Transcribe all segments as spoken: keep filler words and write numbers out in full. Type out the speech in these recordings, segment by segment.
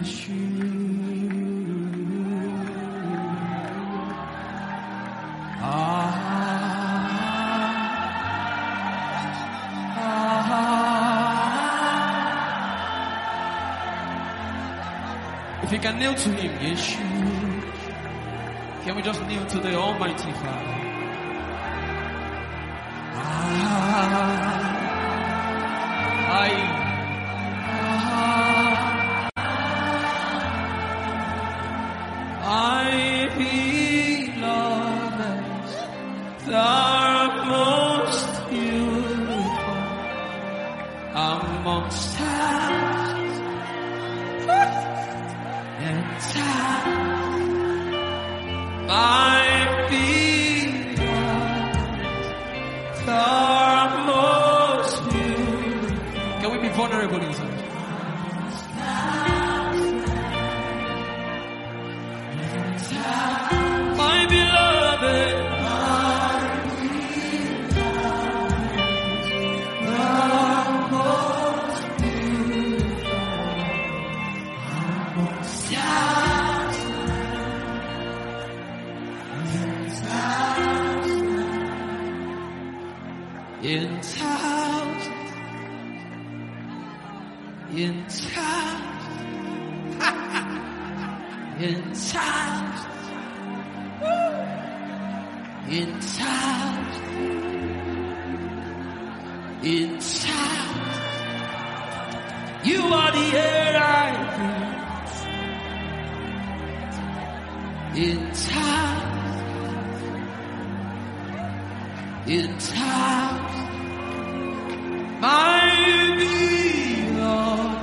If you can kneel to him, Yeshua. Can we just kneel to the Almighty Father? Ah, I, ah, I beloved, thou most beautiful amongst thousands and thousands. My beloved, thou most beautiful. Can we be vulnerable in this? My beloved, my beloved, thou most beautiful amongst thousands and thousands, in thousands, in thousands, in thousands. In thousands, in thousands, you are the air I breathe. In thousands, in thousands, my beloved.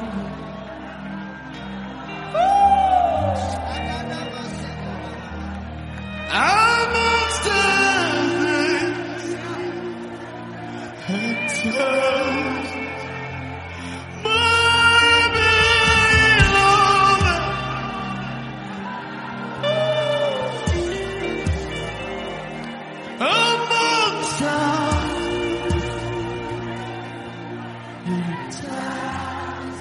Amongst thousands and thousands, my beloved. Amongst thousands and thousands,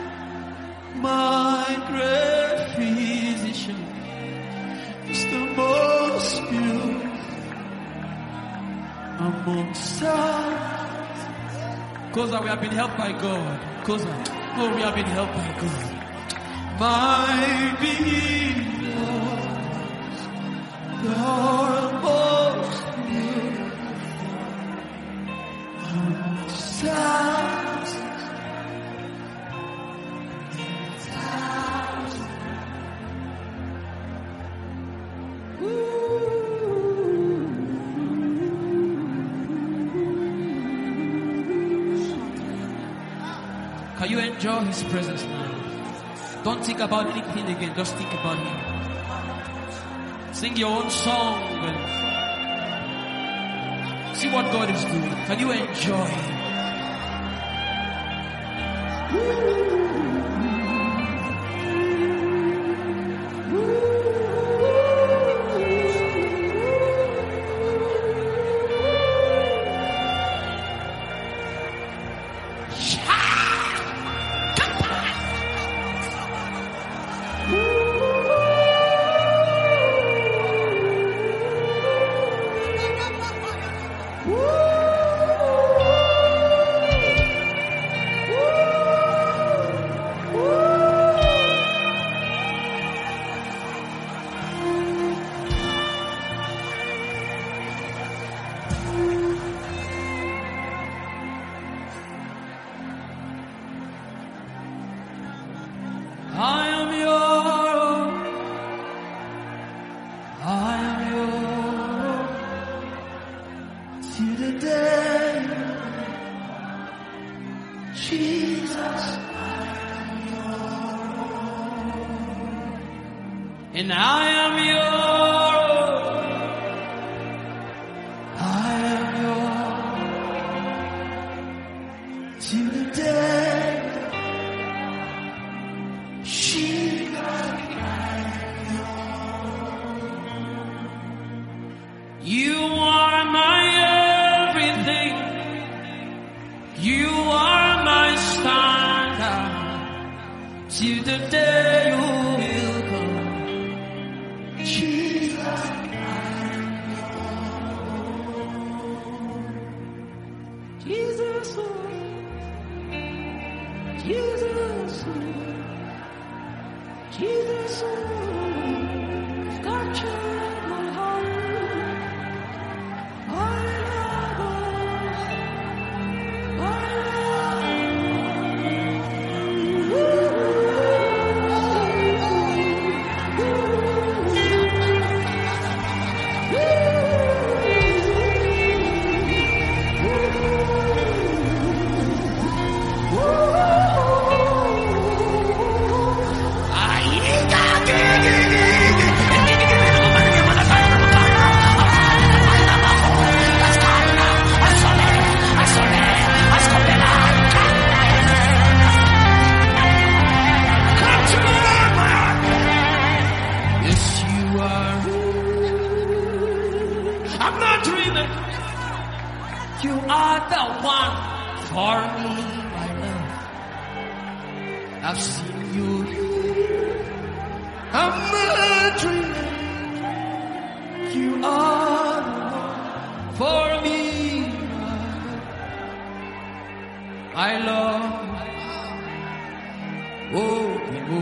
my great physician is the most beautiful amongst stars. Cause we have been helped by God. Cause oh, we have been helped by God. My beloved, you're most beautiful amongst stars. Can you enjoy His presence now? Don't think about anything again. Just think about Him. Sing your own song and see what God is doing. Can you enjoy Him? I am your own. I am yours till the day. Jesus, I am yours. And I am your own. I am yours till the day. You are my everything. You are my standard. Till the the day you will come. Jesus, Jesus, Jesus, Jesus, God changed my heart. I love, I I'm not dreaming. You are the one for me, my love. I've seen you. I'm not dreaming. You are the one for me, my love. Oh, Bimo.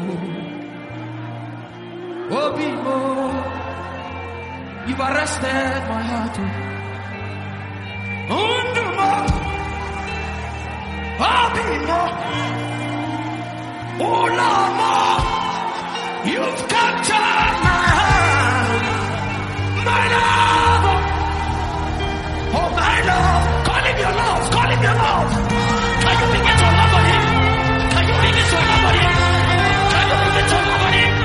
Oh, Bimo. You've arrested my heart. Unduma, Abima, Olama, you've captured my heart, my love, oh my love. Call him your love, call him your love. Can you begin to love on him? Can you begin to love on him? Can you begin to love on him?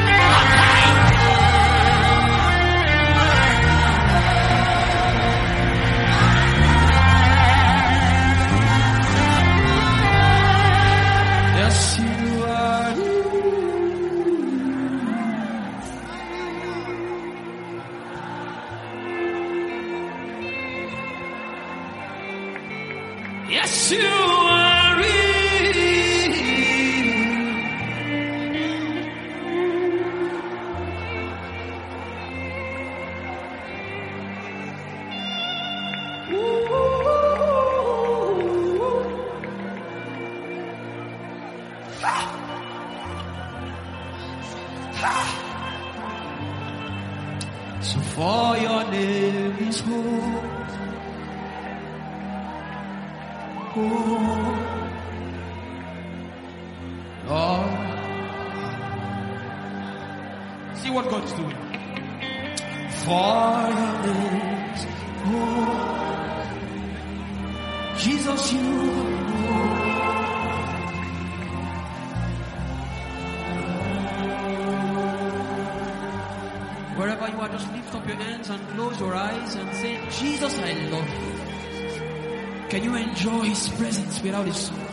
Yes, you are. Yes, you are real. So for your name is holy. Oh, Lord. See what God is doing. For your name is holy. Jesus, you are wherever you are, just lift up your hands and close your eyes and say, Jesus, I love you. Can you enjoy His presence without His song?